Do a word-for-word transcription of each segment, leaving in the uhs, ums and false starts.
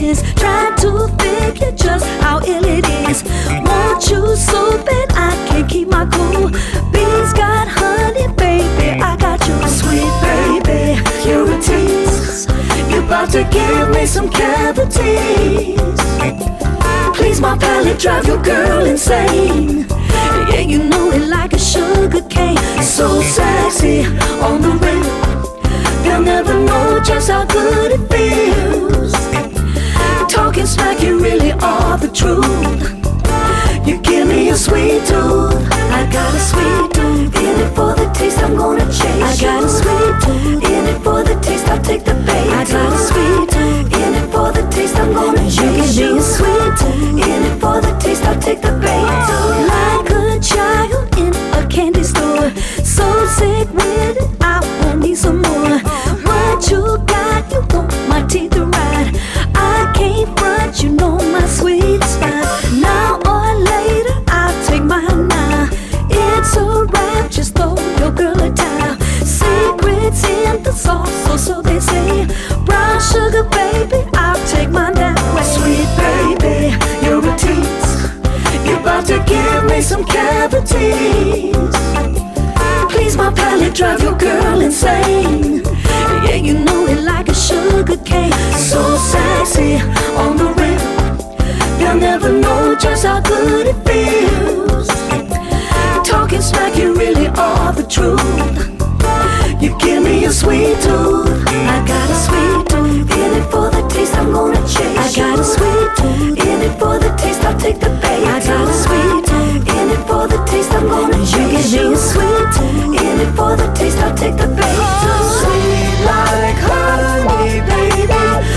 is, trying to figure just how ill it is. Want you so bad I can't keep my cool. Bees got honey, baby, I got you. Sweet baby, you're a tease. You about to give me some cavities. Please, my palate drive your girl insane. Yeah, you know it like a sugar cane. So sexy on the rim. They'll never know just how good it feels. Talking smack, you really are the truth. You give me a sweet tooth. I got a sweet tooth. In it for the taste, I'm gonna chase I got you. A sweet tooth. In it for the taste, I'll take the bait. I got a sweet tooth. In it for the taste, I'm gonna chase you. Give me a sweet tooth. In it for the taste, I'll take the bait. Like a child in a candy store, so sick with it, I won't need some more. What you got, you want my teeth to ride. I can't front, you know my sweet spot. Now or later, I'll take mine now. It's a wrap, just throw your girl a towel. Secrets in the sauce, so, so they say. Brown sugar, baby, I'll take mine that way. Sweet baby, you're a tease. You're about to give me some cavities. Please, my palate drive your girl insane. Yeah, you know it like a sugar cane. So sexy on the rim. They'll never know just how good it feels. Talking smack, you really are the truth. You give me a sweet tooth. I got a sweet tooth. In it for the taste, I'm gonna chase I got you. A sweet tooth. In it for the taste, I'll take the bait. I got a sweet tooth. In it for the taste, I'm gonna chase you. Give me a sweet tooth. In it for the taste, I'll take the bait. Sweet like honey, baby,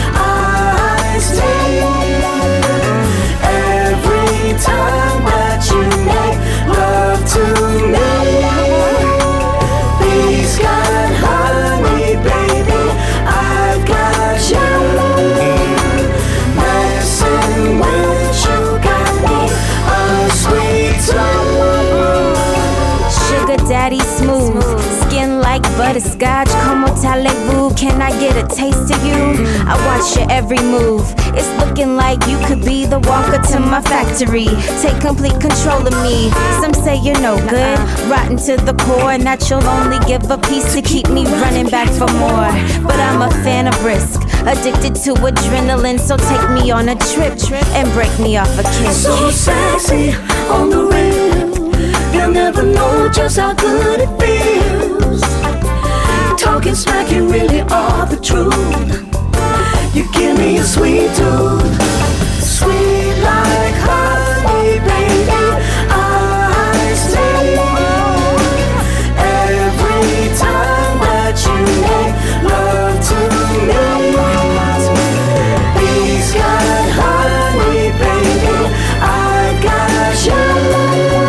I stay. Every time that you make love to me, bees got honey, baby, I've got you. Messing with you got me a sweet tooth. Sugar daddy smooth, skin like butterscotch. Como talibou, can I get a taste of you? I watch your every move. It's looking like you could be the walker to my factory. Take complete control of me. Some say you're no good, rotten to the core, and that you'll only give a piece to keep me running back for more. But I'm a fan of risk, addicted to adrenaline, so take me on a trip and break me off a kiss. So sexy on the rim. They'll never know just how good it feels. Talking smack, you really are the truth. You give me a sweet tooth. Sweet like honey, baby, I stay. Every time that you make love to me, bees got honey, baby, I got you.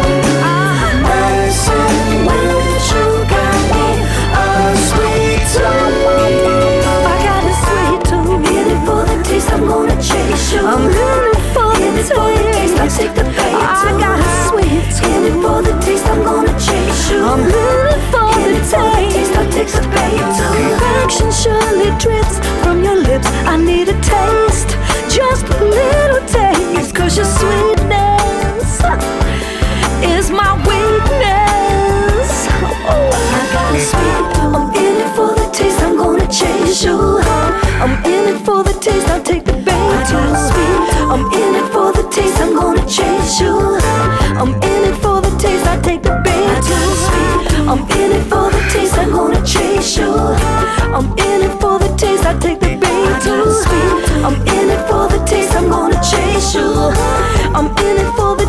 Messing with you got me a sweet tooth. I got a sweet tooth. In it for the taste, I'm gonna chase you. I'm in it for the taste. I'll take the bait. I got a sweet tooth. In it for the taste, I'm gonna chase you. I'm in it for the taste. I'll take the bait. Convection surely drips from your lips. I need a taste, just a little taste. 'Cause your sweetness is my weakness. Oh, I got a sweet tooth. I'm in it for the taste, I'm gonna chase you. I'm in it for the taste, I'll take the bait. I got a sweet tooth. I'm in it for the taste, I'm gonna chase you. I'm in it for the taste, I'll take the bait. I got a sweet tooth. I'm in it for the taste, I'm gonna chase you. I'm in it for the taste, I'll take the bait too. I'm in it for the taste, I'm gonna chase you. I'm in it for the